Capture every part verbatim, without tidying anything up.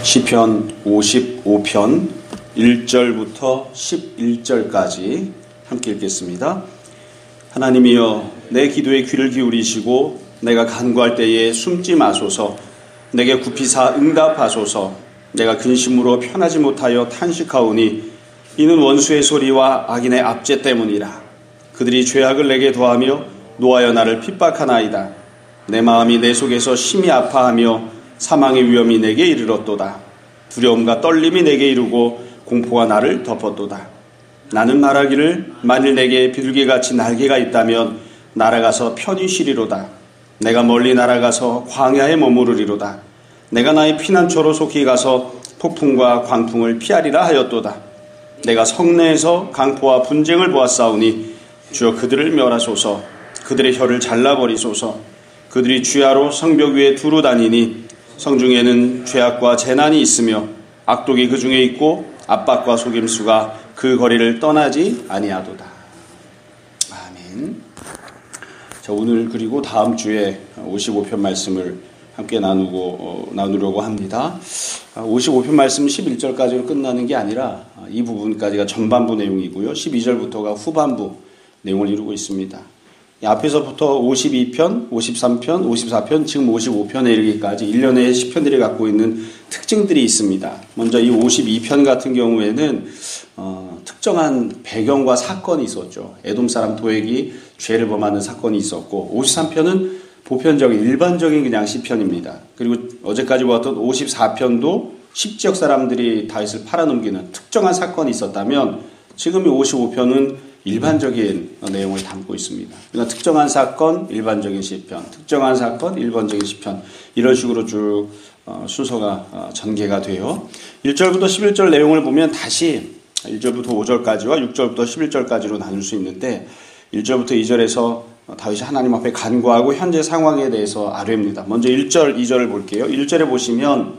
시편 오십오 편 일 절부터 십일 절까지 함께 읽겠습니다. 하나님이여, 내 기도에 귀를 기울이시고 내가 간구할 때에 숨지 마소서. 내게 굽히사 응답하소서. 내가 근심으로 편하지 못하여 탄식하오니 이는 원수의 소리와 악인의 압제 때문이라. 그들이 죄악을 내게 더하며 노하여 나를 핍박하나이다. 내 마음이 내 속에서 심히 아파하며 사망의 위험이 내게 이르렀도다. 두려움과 떨림이 내게 이르고 공포가 나를 덮었도다. 나는 말하기를 만일 내게 비둘기같이 날개가 있다면 날아가서 편히 쉬리로다. 내가 멀리 날아가서 광야에 머무르리로다. 내가 나의 피난처로 속히 가서 폭풍과 광풍을 피하리라 하였도다. 내가 성내에서 강포와 분쟁을 보았사오니 주여 그들을 멸하소서. 그들의 혀를 잘라버리소서. 그들이 주야로 성벽 위에 두루 다니니 성중에는 죄악과 재난이 있으며 악독이 그 중에 있고 압박과 속임수가 그 거리를 떠나지 아니하도다. 아멘. 자, 오늘 그리고 다음 주에 오십오 편 말씀을 함께 나누고 어, 나누려고 합니다. 오십오 편 말씀 십일 절까지로 끝나는 게 아니라 이 부분까지가 전반부 내용이고요. 십이 절부터가 후반부 내용을 이루고 있습니다. 앞에서부터 오십이 편, 오십삼 편, 오십사 편, 지금 오십오 편에 이르기까지 일련의 시편들이 갖고 있는 특징들이 있습니다. 먼저 이 오십이 편 같은 경우에는 어, 특정한 배경과 사건이 있었죠. 에돔 사람 도액이 죄를 범하는 사건이 있었고, 오십삼 편은 보편적인 일반적인 그냥 시편입니다. 그리고 어제까지 보았던 오십사 편도 십지역 사람들이 다윗을 팔아넘기는 특정한 사건이 있었다면, 지금 이 오십오 편은 일반적인 내용을 담고 있습니다. 그러니까 특정한 사건, 일반적인 시편, 특정한 사건, 일반적인 시편, 이런 식으로 쭉 순서가 전개가 돼요. 일 절부터 십일 절 내용을 보면 다시 일 절부터 오 절까지와 육 절부터 십일 절까지로 나눌 수 있는데, 일 절부터 이 절에서 다윗이 하나님 앞에 간구하고 현재 상황에 대해서 아뢰입니다. 먼저 일 절, 이 절을 볼게요. 일 절에 보시면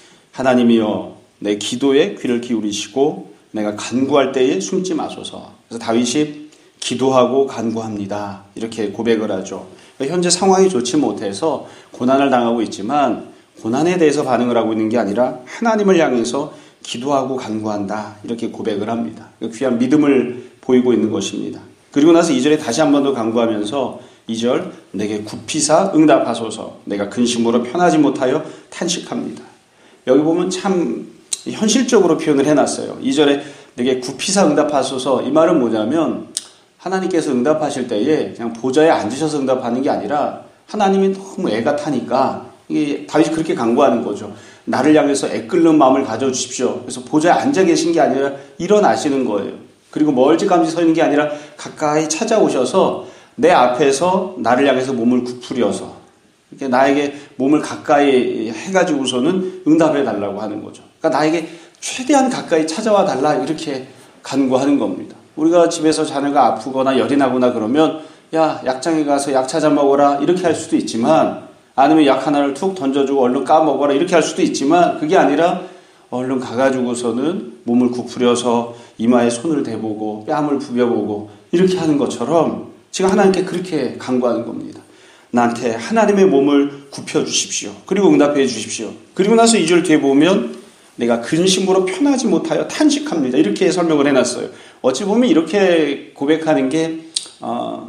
하나님이여, 내 기도에 귀를 기울이시고 내가 간구할 때에 숨지 마소서. 그래서 다윗이 기도하고 간구합니다. 이렇게 고백을 하죠. 그러니까 현재 상황이 좋지 못해서 고난을 당하고 있지만 고난에 대해서 반응을 하고 있는 게 아니라 하나님을 향해서 기도하고 간구한다. 이렇게 고백을 합니다. 귀한 믿음을 보이고 있는 것입니다. 그리고 나서 이 절에 다시 한 번 더 간구하면서 이 절, 내게 굽히사 응답하소서. 내가 근심으로 편하지 못하여 탄식합니다. 여기 보면 참 현실적으로 표현을 해놨어요. 이 절에 내게 굽히사 응답하소서. 이 말은 뭐냐면 하나님께서 응답하실 때에 그냥 보좌에 앉으셔서 응답하는 게 아니라 하나님이 너무 애가 타니까, 이게 다윗이 그렇게 간구하는 거죠. 나를 향해서 애끓는 마음을 가져주십시오. 그래서 보좌에 앉아 계신 게 아니라 일어나시는 거예요. 그리고 멀찌감치 서 있는 게 아니라 가까이 찾아오셔서 내 앞에서 나를 향해서 몸을 굽으려서 이렇게 나에게 몸을 가까이 해가지고서는 응답해 달라고 하는 거죠. 그러니까 나에게 최대한 가까이 찾아와 달라, 이렇게 간구하는 겁니다. 우리가 집에서 자녀가 아프거나 열이 나거나 그러면 야, 약장에 가서 약 찾아 먹어라, 이렇게 할 수도 있지만, 아니면 약 하나를 툭 던져주고 얼른 까먹어라, 이렇게 할 수도 있지만, 그게 아니라 얼른 가가지고서는 몸을 굽으려서 이마에 손을 대보고 뺨을 부벼보고 이렇게 하는 것처럼 지금 하나님께 그렇게 간구하는 겁니다. 나한테 하나님의 몸을 굽혀주십시오. 그리고 응답해 주십시오. 그리고 나서 이 절 뒤에 보면 내가 근심으로 편하지 못하여 탄식합니다. 이렇게 설명을 해놨어요. 어찌 보면 이렇게 고백하는 게 어,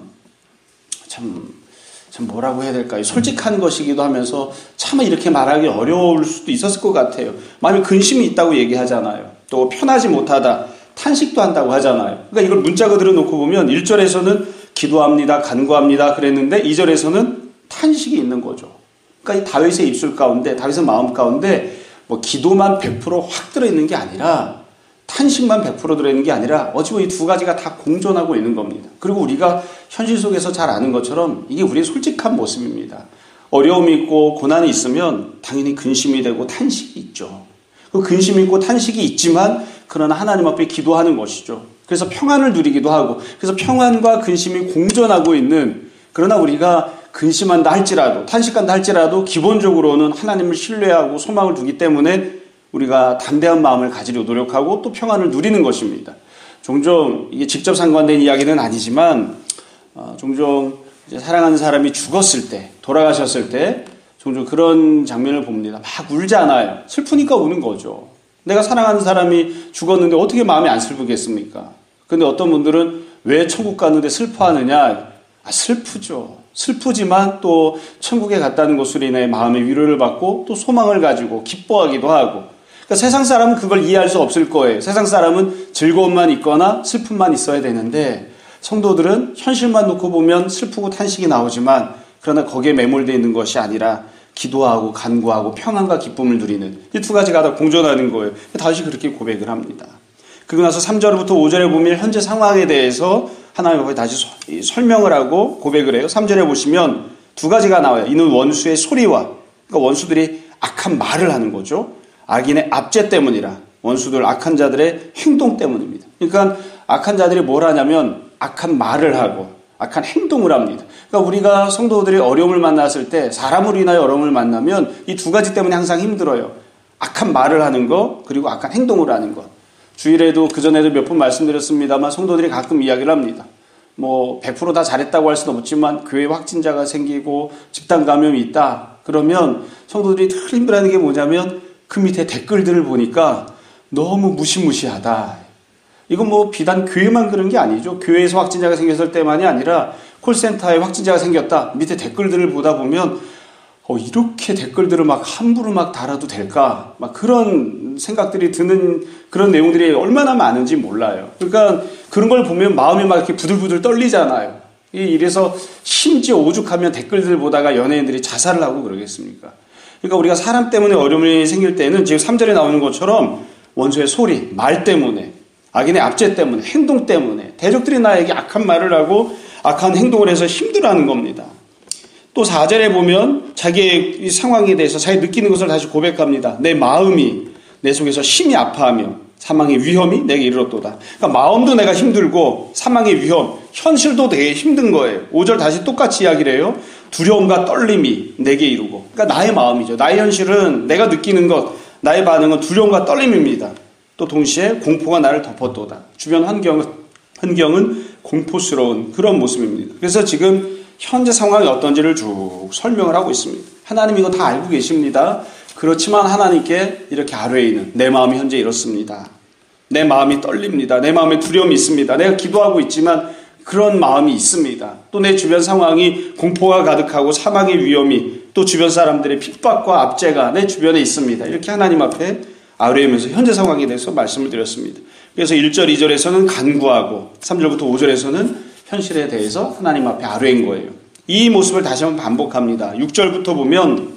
참, 참 뭐라고 해야 될까요? 솔직한 것이기도 하면서 차마 이렇게 말하기 어려울 수도 있었을 것 같아요. 만약 근심이 있다고 얘기하잖아요. 또 편하지 못하다, 탄식도 한다고 하잖아요. 그러니까 이걸 문자 그대로 놓고 보면 일 절에서는 기도합니다, 간구합니다 그랬는데 이 절에서는 탄식이 있는 거죠. 그러니까 이 다윗의 입술 가운데, 다윗의 마음 가운데 뭐 기도만 백 퍼센트 확 들어있는 게 아니라 탄식만 백 퍼센트 들어있는 게 아니라 어찌 보면 이 두 가지가 다 공존하고 있는 겁니다. 그리고 우리가 현실 속에서 잘 아는 것처럼 이게 우리의 솔직한 모습입니다. 어려움이 있고 고난이 있으면 당연히 근심이 되고 탄식이 있죠. 그 근심이 있고 탄식이 있지만 그러나 하나님 앞에 기도하는 것이죠. 그래서 평안을 누리기도 하고, 그래서 평안과 근심이 공존하고 있는, 그러나 우리가 근심한다 할지라도, 탄식한다 할지라도 기본적으로는 하나님을 신뢰하고 소망을 두기 때문에 우리가 담대한 마음을 가지려 노력하고 또 평안을 누리는 것입니다. 종종 이게 직접 상관된 이야기는 아니지만 어, 종종 이제 사랑하는 사람이 죽었을 때, 돌아가셨을 때 종종 그런 장면을 봅니다. 막 울잖아요. 슬프니까 우는 거죠. 내가 사랑하는 사람이 죽었는데 어떻게 마음이 안 슬프겠습니까? 근데 어떤 분들은 왜 천국 갔는데 슬퍼하느냐? 아, 슬프죠. 슬프지만 또 천국에 갔다는 것으로 인해 마음의 위로를 받고 또 소망을 가지고 기뻐하기도 하고. 그러니까 세상 사람은 그걸 이해할 수 없을 거예요. 세상 사람은 즐거움만 있거나 슬픔만 있어야 되는데 성도들은 현실만 놓고 보면 슬프고 탄식이 나오지만 그러나 거기에 매몰되어 있는 것이 아니라 기도하고 간구하고 평안과 기쁨을 누리는 이 두 가지가 다 공존하는 거예요. 다시 그렇게 고백을 합니다. 그리고 나서 삼 절부터 오 절에 보면 현재 상황에 대해서 하나님 앞에 다시 설명을 하고 고백을 해요. 삼 절에 보시면 두 가지가 나와요. 이는 원수의 소리와, 그러니까 원수들이 악한 말을 하는 거죠. 악인의 압제 때문이라. 원수들 악한 자들의 행동 때문입니다. 그러니까 악한 자들이 뭘 하냐면 악한 말을 하고 악한 행동을 합니다. 그러니까 우리가 성도들이 어려움을 만났을 때 사람으로 인하여 어려움을 만나면 이 두 가지 때문에 항상 힘들어요. 악한 말을 하는 것 그리고 악한 행동을 하는 것. 주일에도 그전에도 몇 번 말씀드렸습니다만 성도들이 가끔 이야기를 합니다. 뭐 백 퍼센트 다 잘했다고 할 수는 없지만 교회 확진자가 생기고 집단 감염이 있다. 그러면 성도들이 늘 힘들어하는 게 뭐냐면 그 밑에 댓글들을 보니까 너무 무시무시하다. 이건 뭐 비단 교회만 그런 게 아니죠. 교회에서 확진자가 생겼을 때만이 아니라 콜센터에 확진자가 생겼다. 밑에 댓글들을 보다 보면 어, 이렇게 댓글들을 막 함부로 막 달아도 될까? 막 그런 생각들이 드는 그런 내용들이 얼마나 많은지 몰라요. 그러니까 그런 걸 보면 마음이 막 이렇게 부들부들 떨리잖아요. 이래서 심지어 오죽하면 댓글들 보다가 연예인들이 자살을 하고 그러겠습니까? 그러니까 우리가 사람 때문에 어려움이 생길 때는 지금 삼 절에 나오는 것처럼 원수의 소리, 말 때문에, 악인의 압제 때문에, 행동 때문에, 대적들이 나에게 악한 말을 하고 악한 행동을 해서 힘들어하는 겁니다. 또 사 절에 보면 자기의 이 상황에 대해서 자기 느끼는 것을 다시 고백합니다. 내 마음이 내 속에서 심히 아파하며 사망의 위험이 내게 이르렀도다. 그러니까 마음도 내가 힘들고 사망의 위험, 현실도 되게 힘든 거예요. 오 절 다시 똑같이 이야기를 해요. 두려움과 떨림이 내게 이르고. 그러니까 나의 마음이죠. 나의 현실은 내가 느끼는 것, 나의 반응은 두려움과 떨림입니다. 또 동시에 공포가 나를 덮었도다. 주변 환경은, 환경은 공포스러운 그런 모습입니다. 그래서 지금 현재 상황이 어떤지를 쭉 설명을 하고 있습니다. 하나님 이거 다 알고 계십니다. 그렇지만 하나님께 이렇게 아뢰이는 내 마음이 현재 이렇습니다. 내 마음이 떨립니다. 내 마음에 두려움이 있습니다. 내가 기도하고 있지만 그런 마음이 있습니다. 또 내 주변 상황이 공포가 가득하고 사망의 위험이 또 주변 사람들의 핍박과 압제가 내 주변에 있습니다. 이렇게 하나님 앞에 아뢰면서 현재 상황에 대해서 말씀을 드렸습니다. 그래서 일 절, 이 절에서는 간구하고 삼 절부터 오 절에서는 현실에 대해서 하나님 앞에 아뢰인 거예요. 이 모습을 다시 한번 반복합니다. 육 절부터 보면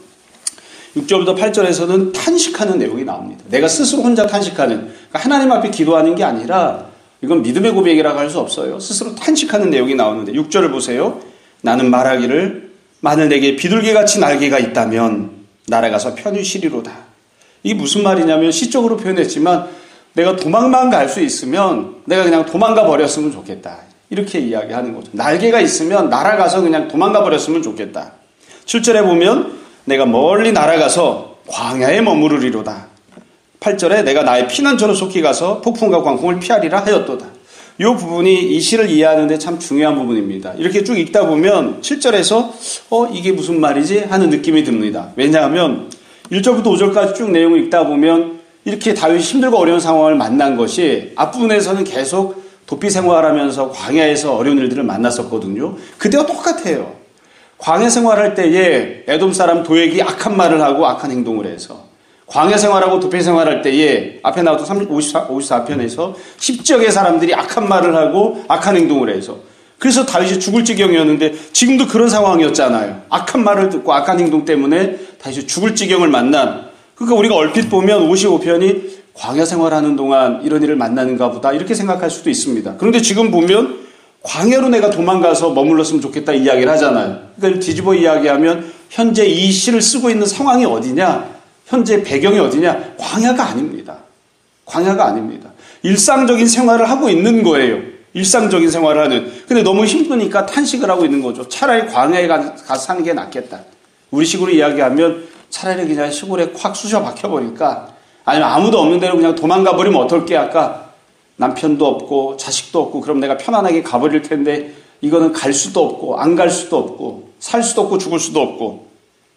육 절부터 팔 절에서는 탄식하는 내용이 나옵니다. 내가 스스로 혼자 탄식하는, 그러니까 하나님 앞에 기도하는 게 아니라 이건 믿음의 고백이라고 할 수 없어요. 스스로 탄식하는 내용이 나오는데 육 절을 보세요. 나는 말하기를 만일 내게 비둘기같이 날개가 있다면 날아가서 편히 쉬리로다. 이게 무슨 말이냐면 시적으로 표현했지만 내가 도망만 갈 수 있으면 내가 그냥 도망가 버렸으면 좋겠다. 이렇게 이야기하는 거죠. 날개가 있으면 날아가서 그냥 도망가 버렸으면 좋겠다. 칠 절에 보면 내가 멀리 날아가서 광야에 머무르리로다. 팔 절에 내가 나의 피난처로 속히 가서 폭풍과 광풍을 피하리라 하였도다. 이 부분이 이 시를 이해하는데 참 중요한 부분입니다. 이렇게 쭉 읽다 보면 칠 절에서 어 이게 무슨 말이지 하는 느낌이 듭니다. 왜냐하면 일 절부터 오 절까지 쭉 내용을 읽다 보면 이렇게 다윗이 힘들고 어려운 상황을 만난 것이 앞부분에서는 계속 도피 생활하면서 광야에서 어려운 일들을 만났었거든요. 그때와 똑같아요. 광야 생활할 때에 에돔 사람 도액이 악한 말을 하고 악한 행동을 해서 광야 생활하고 도피 생활할 때에 앞에 나왔던 오십사 편에서 십 지역의 사람들이 악한 말을 하고 악한 행동을 해서 그래서 다윗이 죽을 지경이었는데 지금도 그런 상황이었잖아요. 악한 말을 듣고 악한 행동 때문에 다윗이 죽을 지경을 만난, 그러니까 우리가 얼핏 보면 오십오 편이 광야 생활하는 동안 이런 일을 만나는가 보다 이렇게 생각할 수도 있습니다. 그런데 지금 보면 광야로 내가 도망가서 머물렀으면 좋겠다 이야기를 하잖아요. 그러니까 뒤집어 이야기하면 현재 이 시를 쓰고 있는 상황이 어디냐, 현재 배경이 어디냐, 광야가 아닙니다. 광야가 아닙니다. 일상적인 생활을 하고 있는 거예요. 일상적인 생활을 하는. 근데 너무 힘드니까 탄식을 하고 있는 거죠. 차라리 광야에 가서 사는 게 낫겠다. 우리 식으로 이야기하면 차라리 그냥 시골에 콱 쑤셔 박혀버릴까, 아니면 아무도 없는 데로 그냥 도망가 버리면 어떨게. 아까 남편도 없고 자식도 없고 그럼 내가 편안하게 가버릴 텐데 이거는 갈 수도 없고 안 갈 수도 없고 살 수도 없고 죽을 수도 없고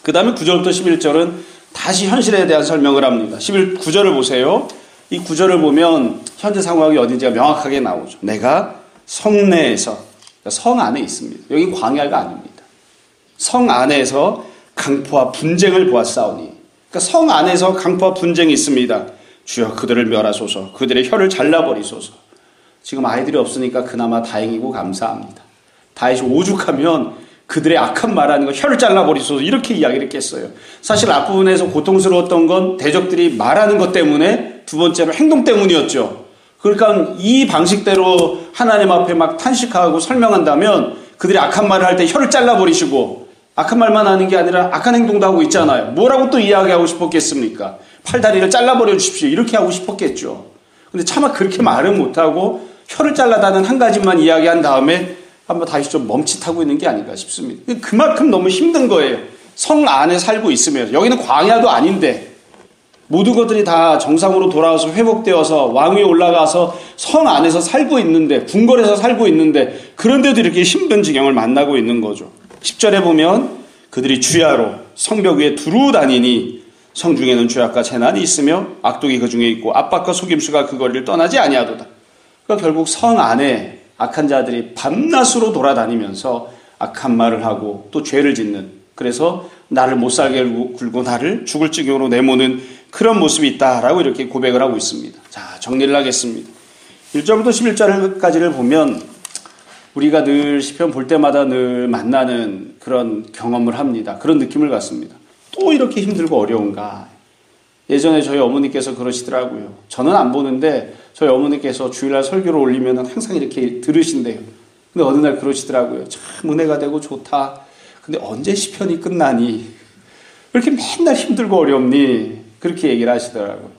그 다음에 구 절부터 십일 절은 다시 현실에 대한 설명을 합니다. 십일, 구 절을 보세요. 이 구 절을 보면 현재 상황이 어딘지가 명확하게 나오죠. 내가 성 내에서, 그러니까 성 안에 있습니다. 여긴 광야가 아닙니다. 성 안에서 강포와 분쟁을 보았사오니, 그러니까 성 안에서 강포와 분쟁이 있습니다. 주여 그들을 멸하소서, 그들의 혀를 잘라버리소서. 지금 아이들이 없으니까 그나마 다행이고 감사합니다. 다윗이 오죽하면 그들의 악한 말하는 거 혀를 잘라버리소서 이렇게 이야기를 했겠어요. 사실 앞부분에서 고통스러웠던 건 대적들이 말하는 것 때문에, 두 번째로 행동 때문이었죠. 그러니까 이 방식대로 하나님 앞에 막 탄식하고 설명한다면 그들이 악한 말을 할 때 혀를 잘라버리시고, 악한 말만 하는 게 아니라 악한 행동도 하고 있잖아요. 뭐라고 또 이야기하고 싶었겠습니까? 팔다리를 잘라버려 주십시오 이렇게 하고 싶었겠죠. 근데 차마 그렇게 말은 못하고 혀를 잘라다는 한 가지만 이야기한 다음에 한번 다시 좀 멈칫하고 있는 게 아닌가 싶습니다. 그만큼 너무 힘든 거예요. 성 안에 살고 있으면. 여기는 광야도 아닌데 모든 것들이 다 정상으로 돌아와서 회복되어서 왕 위에 올라가서 성 안에서 살고 있는데, 궁궐에서 살고 있는데, 그런데도 이렇게 힘든 지경을 만나고 있는 거죠. 십 절에 보면 그들이 주야로 성벽 위에 두루 다니니 성중에는 죄악과 재난이 있으며 악독이 그 중에 있고 압박과 속임수가 그 거리를 떠나지 아니하도다. 그러니까 결국 성 안에 악한 자들이 밤낮으로 돌아다니면서 악한 말을 하고 또 죄를 짓는, 그래서 나를 못살게 굴고 나를 죽을 지경으로 내모는 그런 모습이 있다라고 이렇게 고백을 하고 있습니다. 자, 정리를 하겠습니다. 일 절부터 십일 절까지를 보면 우리가 늘 시편 볼 때마다 늘 만나는 그런 경험을 합니다. 그런 느낌을 갖습니다. 또 이렇게 힘들고 어려운가. 예전에 저희 어머니께서 그러시더라고요. 저는 안 보는데 저희 어머니께서 주일날 설교를 올리면 항상 이렇게 들으신대요. 근데 어느 날 그러시더라고요. 참 은혜가 되고 좋다. 근데 언제 시편이 끝나니? 왜 이렇게 맨날 힘들고 어렵니? 그렇게 얘기를 하시더라고요.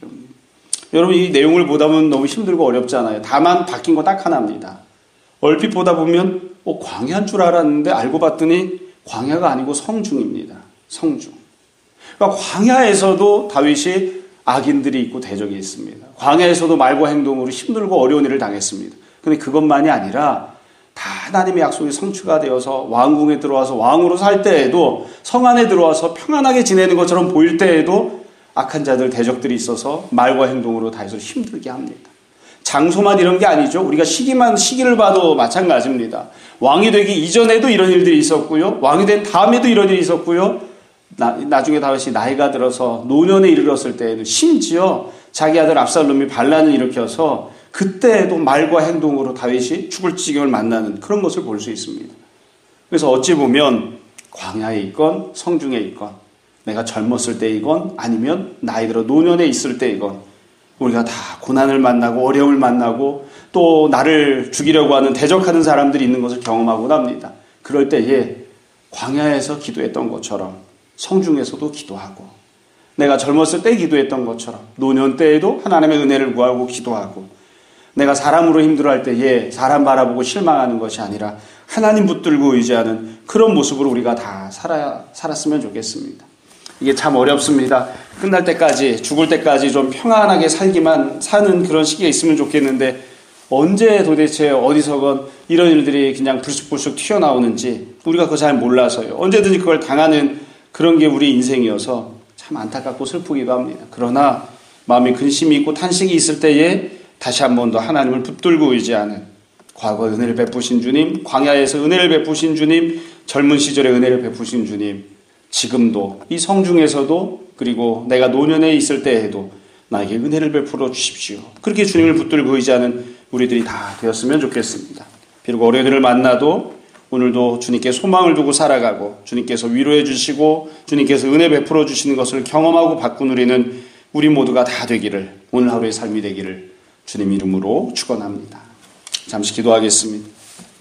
여러분, 이 내용을 보다 보면 너무 힘들고 어렵잖아요. 다만 바뀐 거 딱 하나입니다. 얼핏 보다 보면 어, 광야인 줄 알았는데 알고 봤더니 광야가 아니고 성중입니다. 성중. 그러니까 광야에서도 다윗이 악인들이 있고 대적이 있습니다. 광야에서도 말과 행동으로 힘들고 어려운 일을 당했습니다. 그런데 그것만이 아니라 다 하나님의 약속이 성취가 되어서 왕궁에 들어와서 왕으로 살 때에도, 성 안에 들어와서 평안하게 지내는 것처럼 보일 때에도 악한 자들, 대적들이 있어서 말과 행동으로 다윗을 힘들게 합니다. 장소만 이런 게 아니죠. 우리가 시기만, 시기를 봐도 마찬가지입니다. 왕이 되기 이전에도 이런 일들이 있었고요. 왕이 된 다음에도 이런 일이 있었고요. 나, 나중에 다윗이 나이가 들어서 노년에 이르렀을 때에는 심지어 자기 아들 압살롬이 반란을 일으켜서 그때에도 말과 행동으로 다윗이 죽을 지경을 만나는 그런 것을 볼 수 있습니다. 그래서 어찌 보면 광야에 있건 성중에 있건, 내가 젊었을 때이건 아니면 나이 들어 노년에 있을 때이건 우리가 다 고난을 만나고 어려움을 만나고 또 나를 죽이려고 하는, 대적하는 사람들이 있는 것을 경험하곤 합니다. 그럴 때에 광야에서 기도했던 것처럼 성중에서도 기도하고, 내가 젊었을 때 기도했던 것처럼 노년 때에도 하나님의 은혜를 구하고 기도하고, 내가 사람으로 힘들어할 때에 사람 바라보고 실망하는 것이 아니라 하나님 붙들고 의지하는 그런 모습으로 우리가 다 살아, 살았으면 좋겠습니다. 이게 참 어렵습니다. 끝날 때까지, 죽을 때까지 좀 평안하게 살기만 사는 그런 시기가 있으면 좋겠는데, 언제 도대체 어디서건 이런 일들이 그냥 불쑥불쑥 튀어나오는지 우리가 그거 잘 몰라서요. 언제든지 그걸 당하는 그런 게 우리 인생이어서 참 안타깝고 슬프기도 합니다. 그러나 마음에 근심이 있고 탄식이 있을 때에 다시 한 번 더 하나님을 붙들고 의지하는, 과거에 은혜를 베푸신 주님, 광야에서 은혜를 베푸신 주님, 젊은 시절에 은혜를 베푸신 주님, 지금도 이 성중에서도, 그리고 내가 노년에 있을 때에도 나에게 은혜를 베풀어 주십시오. 그렇게 주님을 붙들고 의지하는 우리들이 다 되었으면 좋겠습니다. 비록 어려운 일을 만나도 오늘도 주님께 소망을 두고 살아가고, 주님께서 위로해 주시고 주님께서 은혜 베풀어 주시는 것을 경험하고 받고 누리는 우리 모두가 다 되기를, 오늘 하루의 삶이 되기를 주님 이름으로 축원합니다. 잠시 기도하겠습니다.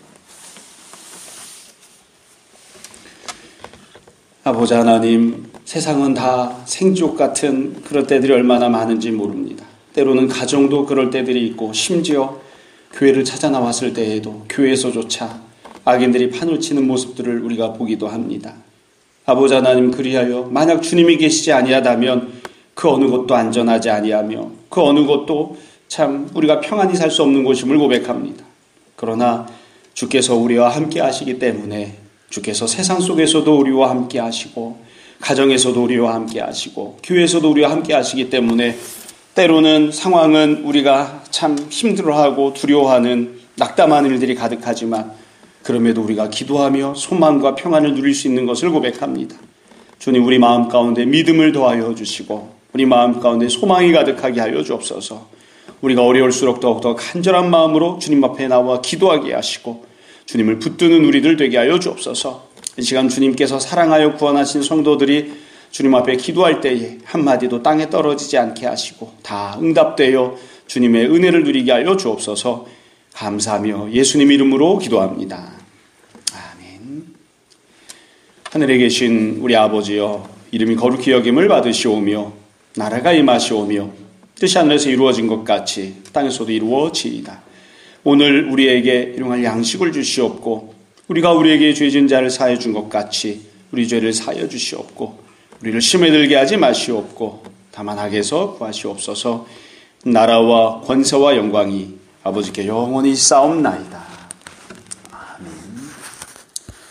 아버지 하나님, 세상은 다 생지옥 같은 그런 때들이 얼마나 많은지 모릅니다. 때로는 가정도 그럴 때들이 있고, 심지어 교회를 찾아 나왔을 때에도 교회에서조차 악인들이 판을 치는 모습들을 우리가 보기도 합니다. 아버지 하나님, 그리하여 만약 주님이 계시지 아니하다면 그 어느 곳도 안전하지 아니하며 그 어느 곳도 참 우리가 평안히 살 수 없는 곳임을 고백합니다. 그러나 주께서 우리와 함께 하시기 때문에, 주께서 세상 속에서도 우리와 함께 하시고 가정에서도 우리와 함께 하시고 교회에서도 우리와 함께 하시기 때문에 때로는 상황은 우리가 참 힘들어하고 두려워하는 낙담하는 일들이 가득하지만 그럼에도 우리가 기도하며 소망과 평안을 누릴 수 있는 것을 고백합니다. 주님, 우리 마음 가운데 믿음을 더하여 주시고 우리 마음 가운데 소망이 가득하게 하여 주옵소서. 우리가 어려울수록 더욱더 간절한 마음으로 주님 앞에 나와 기도하게 하시고 주님을 붙드는 우리들 되게 하여 주옵소서. 이 시간 주님께서 사랑하여 구원하신 성도들이 주님 앞에 기도할 때에 한마디도 땅에 떨어지지 않게 하시고 다 응답되어 주님의 은혜를 누리게 하여 주옵소서. 감사하며 예수님 이름으로 기도합니다. 아멘. 하늘에 계신 우리 아버지여, 이름이 거룩히 여김을 받으시오며 나라가 임하시오며 뜻이 하늘에서 이루어진 것 같이 땅에서도 이루어지이다. 오늘 우리에게 일용할 양식을 주시옵고 우리가 우리에게 죄 지은 자를 사하여 준 것 같이 우리 죄를 사하여 주시옵고 우리를 심에 들게 하지 마시옵고 다만 악에서 구하시옵소서. 나라와 권세와 영광이 아버지께 영원히 싸움나이다.